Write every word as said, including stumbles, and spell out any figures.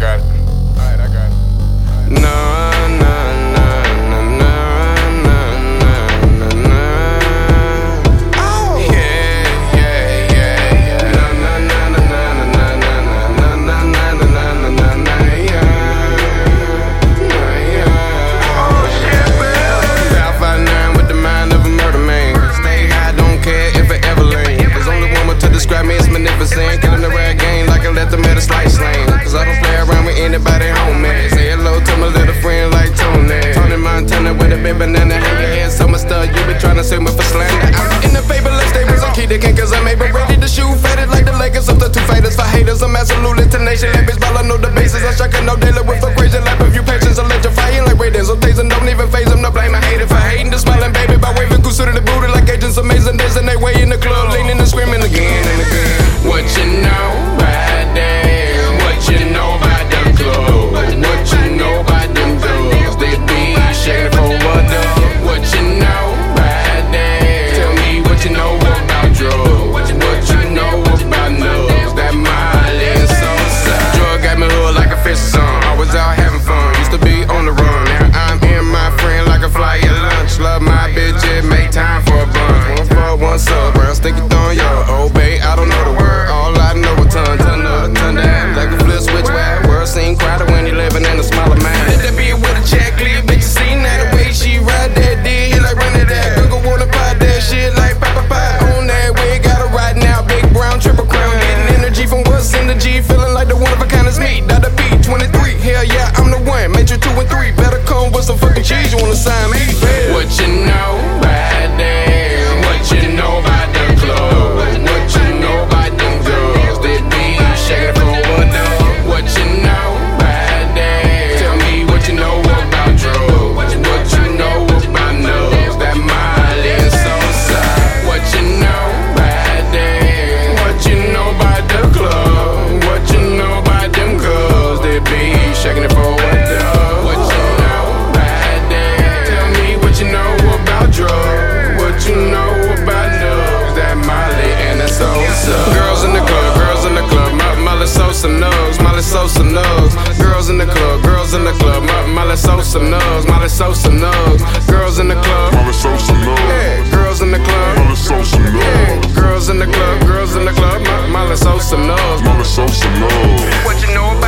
got it. Alright, I got it. No, no, no, no, no, no, no, no. Oh, yeah, yeah, yeah, yeah. No, no, no, no, no, no, no, no, no, no, no, no, no, no, yeah. No, yeah. Oh, shit, man. Five five nine with the mind of a murder man. Stay high, don't care if it ever lame. There's only one word to describe me as magnificent. Killing the rap game like I let them at a slice lane. Cause I don't play around with anybody home, man. Say hello to my little friend like Tony. Tony Montana with a big banana. Hang your head so much stuff, you been trying to sue me for slander. I'm in the paper, let's stay with some key the king. Cause I'm able ready to shoot, faded like the Lakers. Up the two fighters for haters, I'm absolutely tenacious. Like baseball, I know the bases. I'm striking no daily with a crazy life. If you patience, electrifying like Raiders. So tasing don't even phase them. No blame, I hate it for hating. The smiling baby by waving goose to the booty like agents. Amazing days and they way in the club, leaning and screaming again and again. What you know about them? What you know about them clubs? What you know about them girls? They be shaking for what though? What you know about them? Tell me what you know about drugs. What you know about nuts? That Miley and Sosa. Drug got me hood like a fish song. Always out having fun. Used to be on the run. Now I'm in my friend like a fly at lunch. Love my bitches, make time for a bun. One for one sub, brown sticky thorn, yo. Oh, babe, I don't know the word. All I know is ton, ton up, ton down. Like a flip switch, wide world seem crowded when you living in a smaller mind. Let that be with a check, leave bitch, you seen that the way she ride that D. Like run it that, go go wanna pop that shit like papa pie. On that way, got it right now, big brown triple crown. Getting energy from what's in the G, feeling like the one of a kind is me. Dada B twenty-three, hell yeah, I'm the one. Major two and three, better come with some fucking cheese. You wanna sign me? What you know about them? What you know about them clubs? What you know about them girls? They be shaking for what though? What you know about them? Tell me what you know about drugs. What you know about nuts? That Miley and Sosa. What you know about them? What you know about the club? What you know about them girls? They be shaking it for what though? What you know about them? Tell me what you know about drugs. What you know about nuts? That Miley and that Sosa. Girls in the club, girls in the club. Miley Sosa knows, Miley Sosa knows. Girls in the club, girls in the club. Miley Sosa knows, Miley Sosa knows. Girls in the club, Miley Sosa knows. yeah. Girls in the club, Miley Sosa knows. yeah. Girls in the club, girls in the club. Miley Sosa knows, Miley Sosa knows. What you know